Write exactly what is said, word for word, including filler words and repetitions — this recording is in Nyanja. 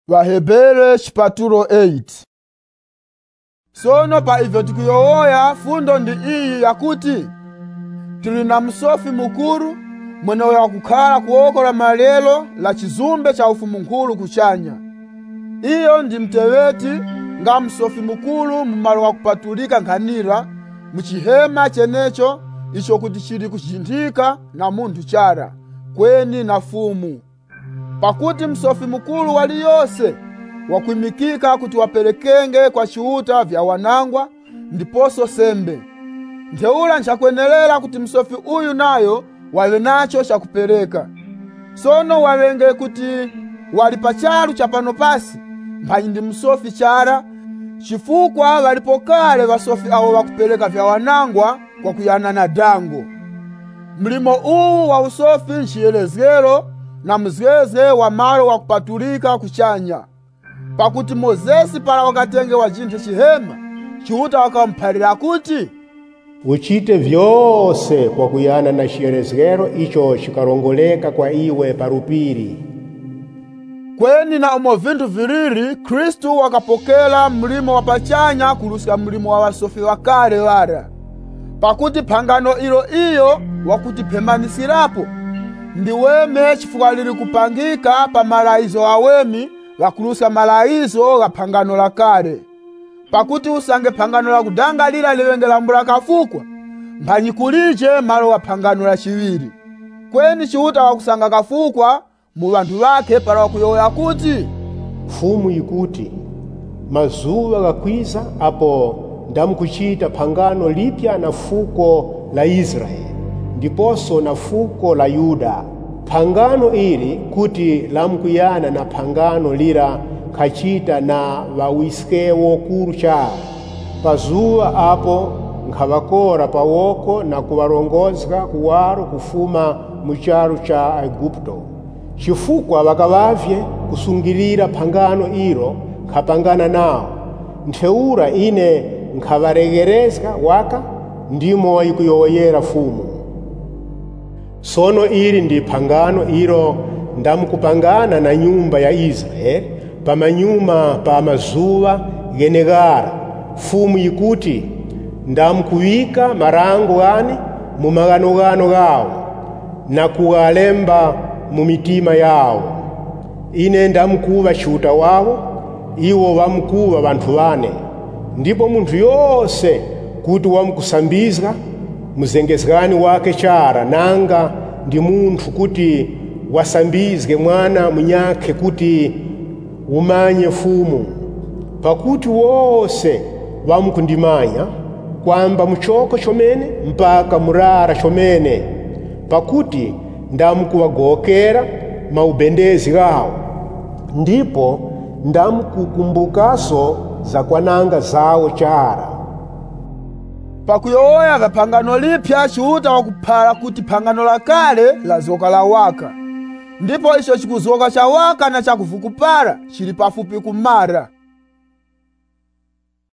Vahebere chipatulo eight. Sono pa ivyo tikuyowoya fundo ndi iyi yakuti tili na msofi mukuru mwene wakukhala kuokola malelo la chizumbe cha ufumu nkulu kuchanya. Iyo ndi mteweti nga msofi mukulu mumalo wakupatulika nkhanira muchihema chenecho icho kuti chili kuchinthika na munthu chara kweni na fumu. Pakuti msofi mukulu wali yose wakwimikika kuti waperekenge kwa chiuta vya wanangwa ndiposo sembe. Ntheula nchakwenelela kuti msofi uyu nayo wale nacho chakupereka. Sono walenge kuti wali pachalu cha pano pasi mphanyi ndi msofi chara chifukwa walipokale vasofi awo wakupereka vya wanangwa kwa kuyana na dango. Mlimo uwu wa usofi nchiyelezgero na mzweze wa malo wakupatulika kuchanya. Pakuti Mozesi pala wakatenge wajinthe chihema chiuta wakamphalira kuti uchite vyose kwa kuyana na chiyelezgero icho chikalongoleka kwa iwe parupiri. Kweni na umo vintu viriri Kristu wakapokela mlimo wa pachanya kulusika mlimo wa wasofi wakale wara. Pakuti phangano ilo iyo wakutipemanisirapo ndiweme chifukwa lili kupangika pa malaizo awemi wakulusa malaizo la phangano la kale. Pakuti usange phangano la kudangalira liwenge lambula kafukwa mphanyi kulije malo wa phangano la chiwiri. Kweni chiuta wakusanga kafukwa mu bantu bake para wakuyoya kuti fumu ikuti mazuwa gakwiza apo ndamukuchita phangano lipya na fuko la Israeli ndiposo na fuko la Yuda. Phangano ili kuti lamkuyana na phangano lira khachita na wawiskewo kuru cha pazuwa apo nkhavakora pawoko na kuwarongozga kuwaro kufuma mucharu cha Aigupto. Chifukwa wakavavye kusungirira phangano ilo khapangana nao ntheura ine nkhavaregerezga waka ndimo ikuyoyera fumu. Sono ili ndi phangano ilo ndamukupangana na nyumba ya Israeli pamanyuma pa mazuwa genegara. Fumu ikuti ndamukuwika marango gani mu maganogano gawo na kuwalemba mu mitima yawo. Ine ndamukuva chiuta wawo iwo wamukuva bantu bane. Ndipo munthu yose kuti wamukusambizga muzengezgani wake chara nanga ndi munthu kuti wasambizge mwana munyake kuti umanye fumu. Pakuti wose wamukundimanya kwamba muchoko chomene mpaka murara chomene. Pakuti ndamukuwagokera maubendezi gawo ndipo ndamukukumbukaso za kwananga zawo chara. Pakuyoya va phangano lipya chiuta wakuphala kuti phangano la kale lazoka la waka. Ndipo icho chikuzoka cha waka na chakuvukupara chili pafupi kumara.